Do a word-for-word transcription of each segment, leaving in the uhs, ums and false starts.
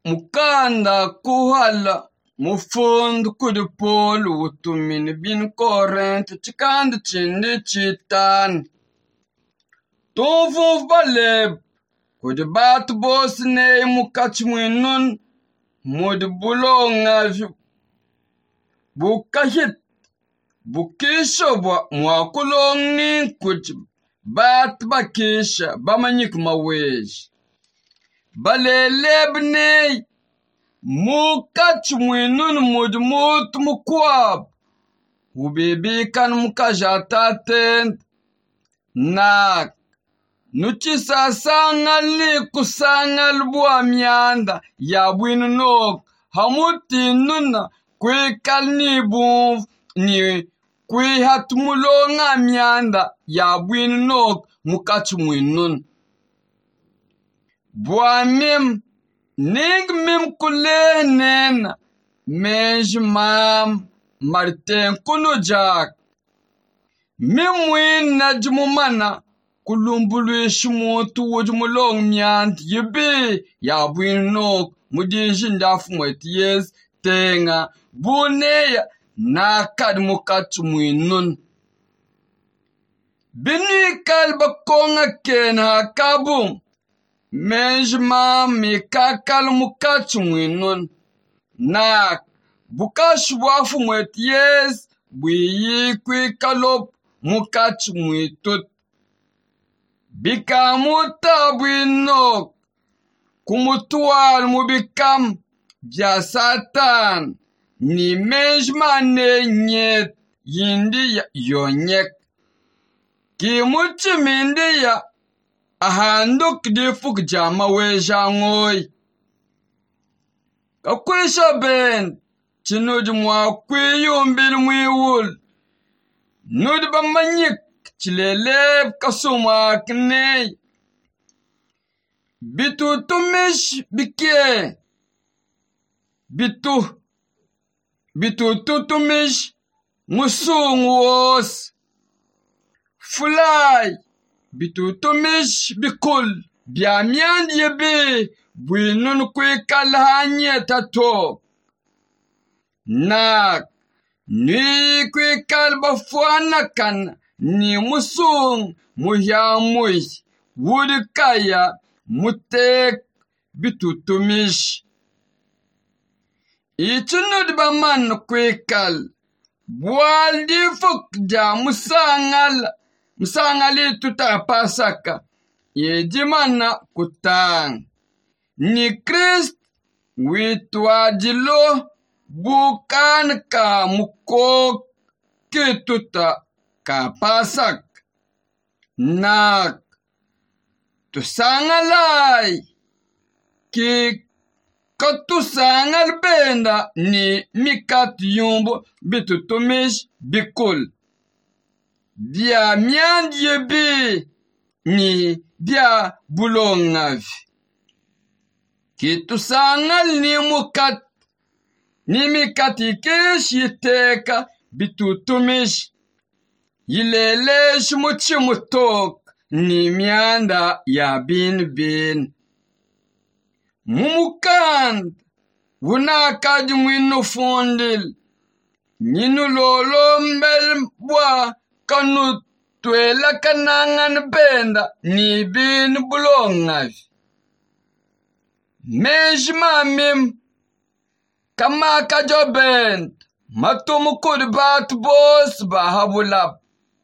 mukanda kuhala mufundu kudi polu utumini bin korent chikandi chindi chitan tofu baleb kudi bat bosne mukachmwinun mudi bulonga bukahit bukisho bwa mwakulongni kudi bat bakisha bamanyik mawej balelebne mukachmwinun mudi mut mukwab ubibi kan mukajataten nak nuchi sasangal ni kusangal bua mianda ya winunok hamuti nuna kwe kalni bu ni kwe hatmulonga mianda ya winunok mukachmwinun bua mim nig mim kule nena mej mam marten kunu jak mim win najmumana kulumbulu shimu tuwujumulong miant yebe ya winok mudijin dafumwet yes tenga buneya nakad mukachmwinun bini kalba konga ken hakabum mejma mi kakal mukachmwinun nak bukash wafumwet yes bwiyi kwi kalop mukachmwitut bikamu tabwinok kumutual mubikam bya satan ni mejma ne nyet yindi yonyek kimuchi mindi ya ahanduk difuk jama weja ngoy kakwisha ben chinuj mwa kwiyumbil mwiwul nud bamanyik chileleb kasuma kne bitu tumish bike bitu bitu tutumish musung wos fulay bitu tumish bikul biamyan yebe bwinun kwe kalhanye tato nak ni kwe kalba fuana kan ni musung muhyamui wudikaya mutek bitutumish ichunud baman kwekal bualdi fukja musangal musangali tutapasaka yejimana kutang ni Christ witwajilo bukan ka mukok kituta kapasak nak tusangalay ki katusangal benda ni mikat yumbo bitutumish bikul dia miandye bi ni dia bulongav ki tusangal ni mukat ni mikati kishiteka bitutumish yilele shmuchi mutok ni mianda ya bin bin mumukand wuna kaji mwinu fundil ninu lolo mbel bwa kanu twela kanangan benda ni bin bulongaj mejma mim kama kajo bend matumukud bat bos bahabulab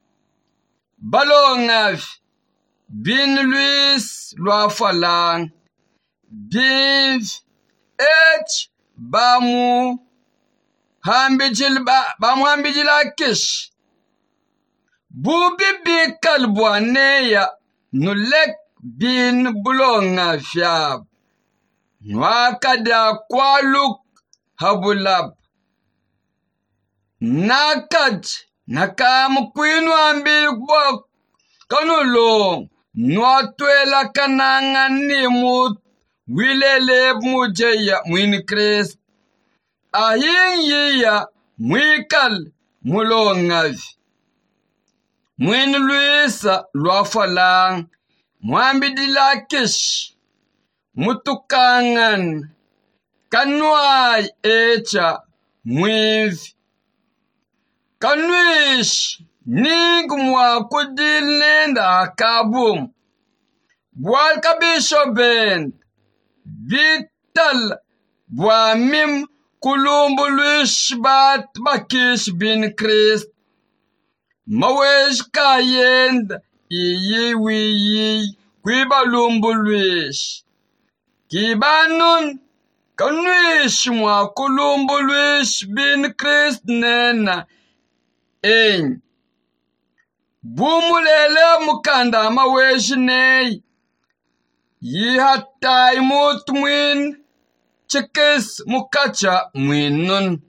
balongaj bin Luis Loafalang bin H bamu hambijil ba bamu hambijil akish bubi bi kalbwaneya nulek bin bulonga fiab nwakada kwaluk habulab nakad nakam kwinu ambi bok kanulo nwatwela kananga nimut wilele mujeya mwin Christ ahin yiya mwikal mulongavi mwin Luisa Loafalang mwambidila kish mutukangan Kanwai echa mwivi. Kanwish ning mwa kudil nenda kabum. Bwal kabisho ben. Vital bwa mim kulumbulush bat bakish bin Christ. Mawej kayend iyi wiyi kwiba lumbulush. Kibanun kanwish mwa kulumbulush bin Christ nena. En bumulele mukanda mawej nei. Yi hatai mut mwin chikis mukacha mwinun.